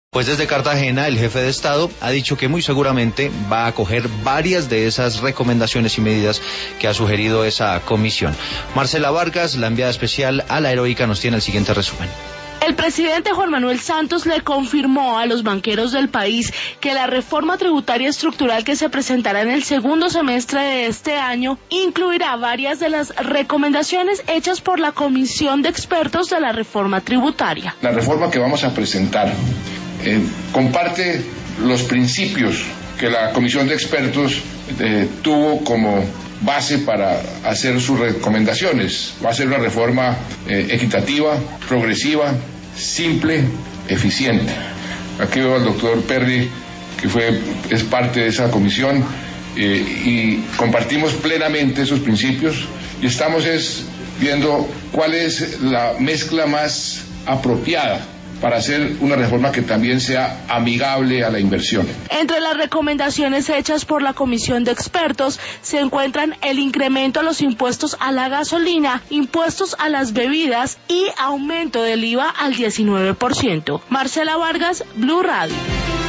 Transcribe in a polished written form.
Pues desde Cartagena, el jefe de Estado ha dicho que muy seguramente va a acoger varias de esas recomendaciones y medidas que ha sugerido esa comisión. Marcela Vargas, la enviada especial a la Heroica, nos tiene el siguiente resumen. El presidente Juan Manuel Santos le confirmó a los banqueros del país que la reforma tributaria estructural que se presentará en el segundo semestre de este año incluirá varias de las recomendaciones hechas por la Comisión de Expertos de la Reforma Tributaria. La reforma que vamos a presentar comparte los principios que la Comisión de Expertos tuvo como base para hacer sus recomendaciones. Va a ser una reforma equitativa, progresiva, simple, eficiente. Aquí veo al doctor Perry, que es parte de esa comisión, y compartimos plenamente esos principios y estamos viendo cuál es la mezcla más apropiada para hacer una reforma que también sea amigable a la inversión. Entre las recomendaciones hechas por la Comisión de Expertos se encuentran el incremento a los impuestos a la gasolina, impuestos a las bebidas y aumento del IVA al 19%. Marcela Vargas, Blue Radio.